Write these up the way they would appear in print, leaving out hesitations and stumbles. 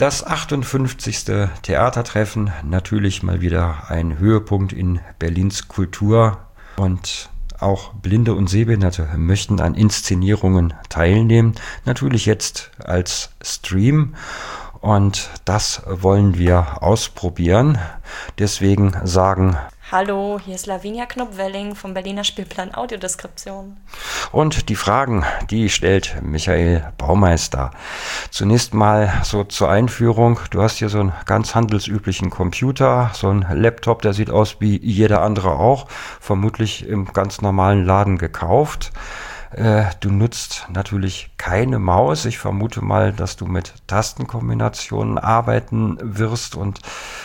Das 58. Theatertreffen, natürlich mal wieder ein Höhepunkt in Berlins Kultur, und auch Blinde und Sehbehinderte möchten an Inszenierungen teilnehmen, natürlich jetzt als Stream, und das wollen wir ausprobieren. Deswegen sagen: Hallo, hier ist Lavinia Knopf-Welling vom Berliner Spielplan Audiodeskription. Und die Fragen, die stellt Michael Baumeister. Zunächst mal so zur Einführung. Du hast hier so einen ganz handelsüblichen Computer, so einen Laptop, der sieht aus wie jeder andere auch, vermutlich im ganz normalen Laden gekauft. Du nutzt natürlich keine Maus. Ich vermute mal, dass du mit Tastenkombinationen arbeiten wirst. Und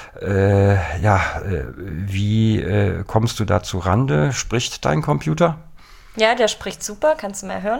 wie kommst du da zu Rande? Spricht dein Computer? Ja, der spricht super, kannst du mal hören?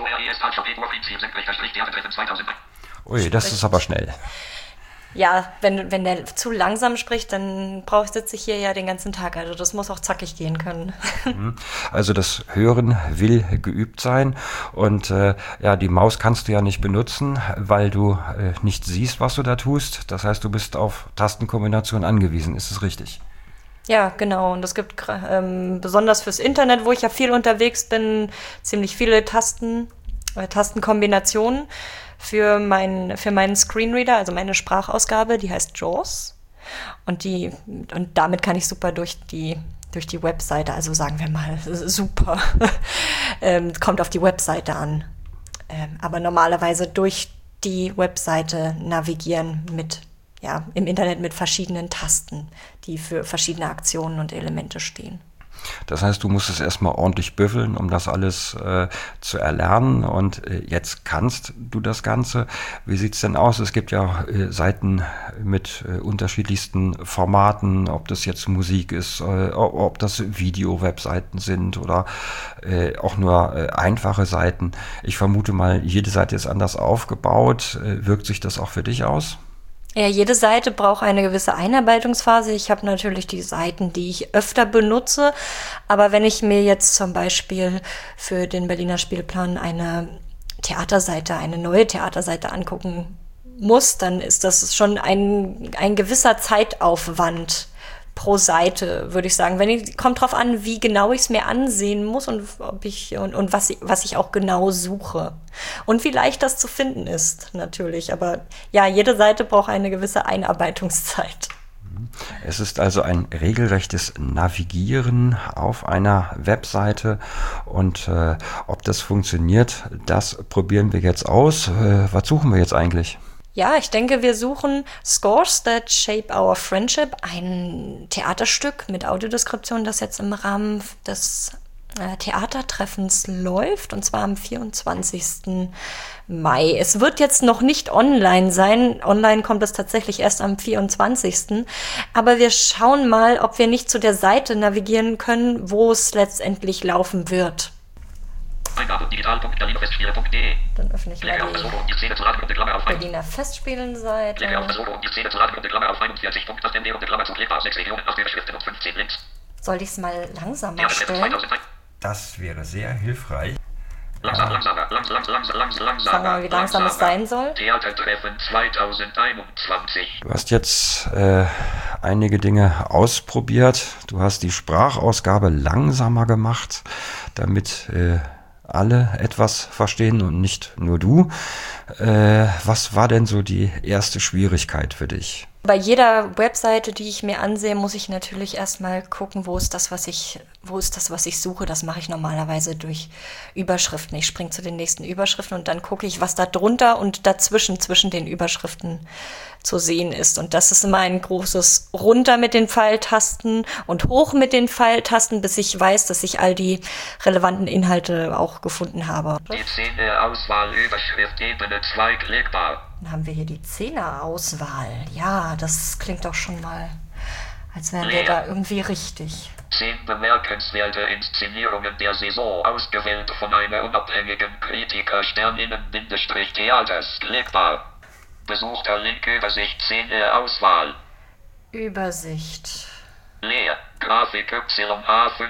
Ui, das ist aber schnell. Ja, wenn der zu langsam spricht, dann sitze ich hier ja den ganzen Tag. Also das muss auch zackig gehen können. Also das Hören will geübt sein. Und die Maus kannst du ja nicht benutzen, weil du nicht siehst, was du da tust. Das heißt, du bist auf Tastenkombination angewiesen. Ist es richtig? Ja, genau. Und es gibt besonders fürs Internet, wo ich ja viel unterwegs bin, ziemlich viele Tastenkombinationen für meinen Screenreader, also meine Sprachausgabe, die heißt JAWS. Und damit kann ich super durch die Webseite, also sagen wir mal super, kommt auf die Webseite an. Aber normalerweise durch die Webseite navigieren im Internet mit verschiedenen Tasten, die für verschiedene Aktionen und Elemente stehen. Das heißt, du musst es erstmal ordentlich büffeln, um das alles zu erlernen, und jetzt kannst du das Ganze. Wie sieht's denn aus? Es gibt ja Seiten mit unterschiedlichsten Formaten, ob das jetzt Musik ist, ob das Video-Webseiten sind oder auch nur einfache Seiten. Ich vermute mal, jede Seite ist anders aufgebaut. Wirkt sich das auch für dich aus? Ja, jede Seite braucht eine gewisse Einarbeitungsphase. Ich habe natürlich die Seiten, die ich öfter benutze. Aber wenn ich mir jetzt zum Beispiel für den Berliner Spielplan eine neue Theaterseite angucken muss, dann ist das schon ein gewisser Zeitaufwand pro Seite, würde ich sagen. Kommt drauf an, wie genau ich es mir ansehen muss und was ich auch genau suche. Und wie leicht das zu finden ist, natürlich. Aber ja, jede Seite braucht eine gewisse Einarbeitungszeit. Es ist also ein regelrechtes Navigieren auf einer Webseite, und ob das funktioniert, das probieren wir jetzt aus. Was suchen wir jetzt eigentlich? Ja, ich denke, wir suchen Scores That Shape Our Friendship, ein Theaterstück mit Audiodeskription, das jetzt im Rahmen des Theatertreffens läuft, und zwar am 24. Mai. Es wird jetzt noch nicht online sein. Online kommt es tatsächlich erst am 24. Aber wir schauen mal, ob wir nicht zu der Seite navigieren können, wo es letztendlich laufen wird. Eingabe digital.berlinerfestspiele.de. Dann öffne ich mal die Berliner Festspielenseite. Klicke auf das Logo und die Szene zu Laden und Klammer auf 41. Das MD und Klammer zu klickbar. 6 Regionen, 8 Überschriften und 15 Links. Soll ich es mal langsamer stellen? Das wäre sehr hilfreich. Langsamer. Sag mal, wie langsam es sein soll. Theatertreffen 2021. Du hast jetzt einige Dinge ausprobiert. Du hast die Sprachausgabe langsamer gemacht, damit alle etwas verstehen und nicht nur du. Was war denn so die erste Schwierigkeit für dich? Bei jeder Webseite, die ich mir ansehe, muss ich natürlich erstmal gucken, wo ist das, was ich suche. Das mache ich normalerweise durch Überschriften. Ich springe zu den nächsten Überschriften und dann gucke ich, was da drunter und dazwischen, zwischen den Überschriften zu sehen ist. Und das ist immer ein großes Runter mit den Pfeiltasten und hoch mit den Pfeiltasten, bis ich weiß, dass ich all die relevanten Inhalte auch gefunden habe. Die Szene-Auswahl, Überschrift, Ebene 2, klickbar. Dann haben wir hier die Zehner-Auswahl. Ja, das klingt doch schon mal, als wären wir da irgendwie richtig. 10 bemerkenswerte Inszenierungen der Saison, ausgewählt von einer unabhängigen Kritiker, Sterninnen-Theaters, klickbar. Besuchter Link, Übersicht, Szene-Auswahl. Übersicht. Leer. Grafik YA5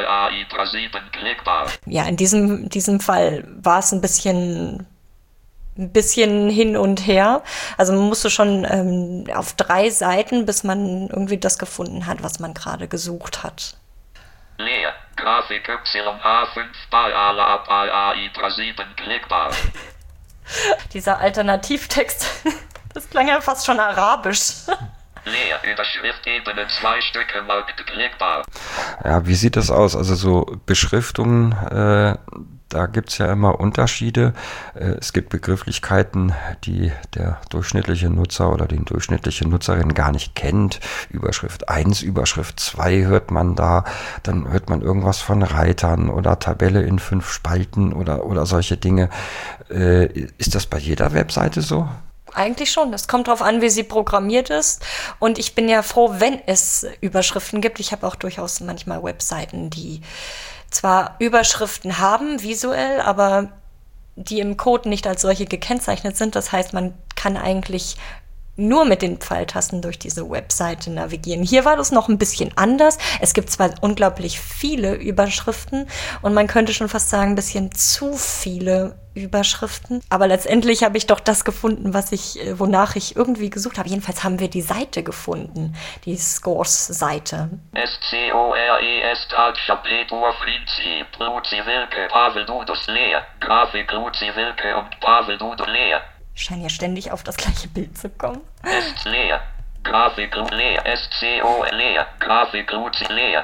AI 7 klickbar. Ja, in diesem Fall war es ein bisschen ein bisschen hin und her. Also man musste schon auf 3 Seiten, bis man irgendwie das gefunden hat, was man gerade gesucht hat. Leer. Grafik YA5 BALAI 7 klickbar. Dieser Alternativtext, das klang ja fast schon arabisch. Leer. Überschrift Ebene 2 Stücke markt klickbar. Ja, wie sieht das aus? Also so Beschriftungen, da gibt's ja immer Unterschiede. Es gibt Begrifflichkeiten, die der durchschnittliche Nutzer oder die durchschnittliche Nutzerin gar nicht kennt. Überschrift 1, Überschrift 2 hört man da. Dann hört man irgendwas von Reitern oder Tabelle in 5 Spalten oder solche Dinge. Ist das bei jeder Webseite so? Eigentlich schon. Es kommt darauf an, wie sie programmiert ist. Und ich bin ja froh, wenn es Überschriften gibt. Ich habe auch durchaus manchmal Webseiten, die zwar Überschriften haben, visuell, aber die im Code nicht als solche gekennzeichnet sind. Das heißt, man kann eigentlich nur mit den Pfeiltasten durch diese Webseite navigieren. Hier war das noch ein bisschen anders. Es gibt zwar unglaublich viele Überschriften und man könnte schon fast sagen, ein bisschen zu viele Überschriften. Aber letztendlich habe ich doch das gefunden, wonach ich irgendwie gesucht habe. Jedenfalls haben wir die Seite gefunden, die Scores-Seite. SCORES Tagschapetur Prinzip Luzi Wilke Pavel Dudus leer. Grafik Luzi Wilke und Pavel Dudus leer. Ich scheine ja ständig auf das gleiche Bild zu kommen. Ist leer. Grafik leer. SCO leer. Grafik leer.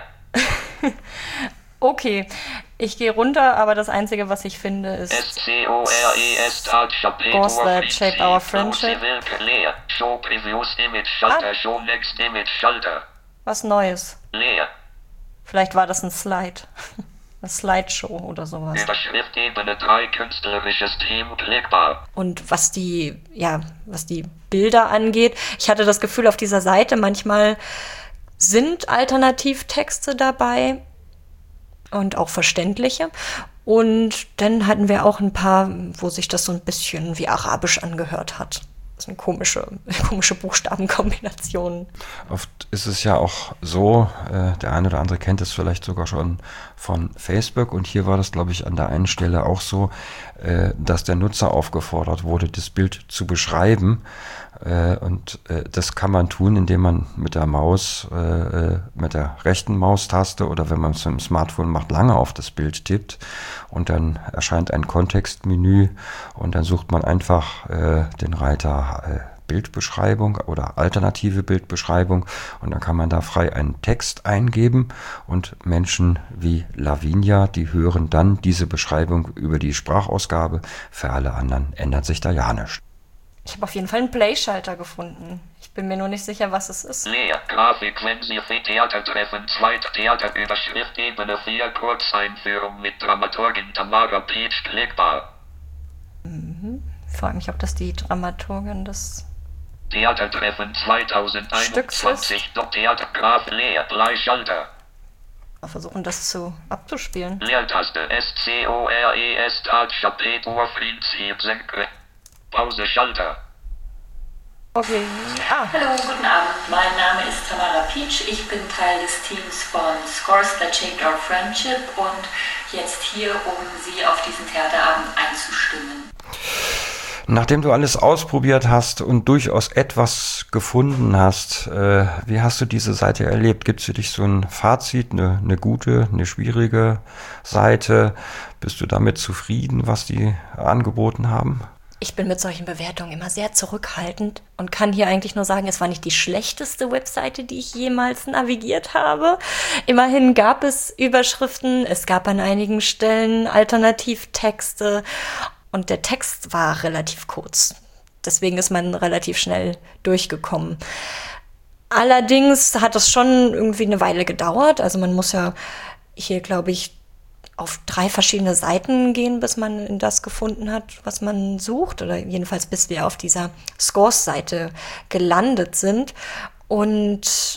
Okay, ich gehe runter, aber das Einzige, was ich finde, ist SCORES Scores that shape our friendship. Leer. Show Previews Image Schalter. Show Next Image Schalter. Was Neues. Leer. Vielleicht war das ein Slide. Eine Slideshow oder sowas. Überschrift Ebene 3 künstlerisches Thema klickbar. Und was die Bilder angeht, ich hatte das Gefühl, auf dieser Seite manchmal sind Alternativtexte dabei und auch verständliche. Und dann hatten wir auch ein paar, wo sich das so ein bisschen wie Arabisch angehört hat. Das sind komische Buchstabenkombinationen. Oft ist es ja auch so, der eine oder andere kennt es vielleicht sogar schon von Facebook und hier war das, glaube ich, an der einen Stelle auch so, dass der Nutzer aufgefordert wurde, das Bild zu beschreiben. Und das kann man tun, indem man mit der Maus, mit der rechten Maustaste oder wenn man es mit dem Smartphone macht, lange auf das Bild tippt und dann erscheint ein Kontextmenü und dann sucht man einfach den Reiter Bildbeschreibung oder alternative Bildbeschreibung und dann kann man da frei einen Text eingeben und Menschen wie Lavinia, die hören dann diese Beschreibung über die Sprachausgabe. Für alle anderen ändert sich da ja nichts. Ich habe auf jeden Fall einen Play-Schalter gefunden. Ich bin mir nur nicht sicher, was es ist. Leer. Grafik, wenn Sie für Theatertreffen, Theaterüberschrift, Ebene 4, Kurzeinführung mit Dramaturgin Tamara Peach klickbar. Ich frage mich, ob das die Dramaturgin des Theatertreffen Stücks 2021, Theater, Graf, leer, Play-Schalter. Mal versuchen, das abzuspielen. Leertaste, SCORES Tagschapetur Prinzip Senke. Pause Schalter. Okay. Hallo, guten Abend. Mein Name ist Tamara Peach. Ich bin Teil des Teams von Scores That Shaped Our Friendship und jetzt hier, um Sie auf diesen Theaterabend einzustimmen. Nachdem du alles ausprobiert hast und durchaus etwas gefunden hast, wie hast du diese Seite erlebt? Gibt es für dich so ein Fazit, eine gute, eine schwierige Seite? Bist du damit zufrieden, was die angeboten haben? Ich bin mit solchen Bewertungen immer sehr zurückhaltend und kann hier eigentlich nur sagen, es war nicht die schlechteste Webseite, die ich jemals navigiert habe. Immerhin gab es Überschriften, es gab an einigen Stellen Alternativtexte und der Text war relativ kurz. Deswegen ist man relativ schnell durchgekommen. Allerdings hat es schon irgendwie eine Weile gedauert. Also man muss ja hier, glaube ich, auf 3 verschiedene Seiten gehen, bis man das gefunden hat, was man sucht. Oder jedenfalls, bis wir auf dieser Scores-Seite gelandet sind. Und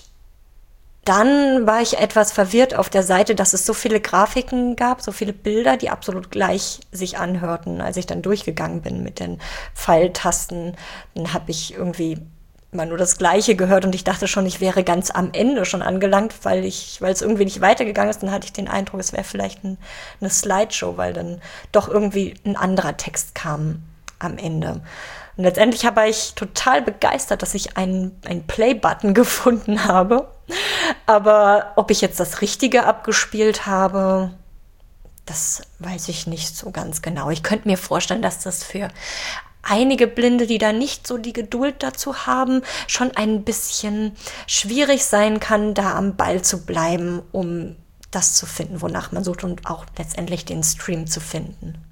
dann war ich etwas verwirrt auf der Seite, dass es so viele Grafiken gab, so viele Bilder, die absolut gleich sich anhörten. Als ich dann durchgegangen bin mit den Pfeiltasten, dann habe ich irgendwie immer nur das Gleiche gehört und ich dachte schon, ich wäre ganz am Ende schon angelangt, weil es irgendwie nicht weitergegangen ist. Dann hatte ich den Eindruck, es wäre vielleicht eine Slideshow, weil dann doch irgendwie ein anderer Text kam. am Ende. Und letztendlich war ich total begeistert, dass ich einen Play-Button gefunden habe. Aber ob ich jetzt das Richtige abgespielt habe, das weiß ich nicht so ganz genau. Ich könnte mir vorstellen, dass das für einige Blinde, die da nicht so die Geduld dazu haben, schon ein bisschen schwierig sein kann, da am Ball zu bleiben, um das zu finden, wonach man sucht und auch letztendlich den Stream zu finden.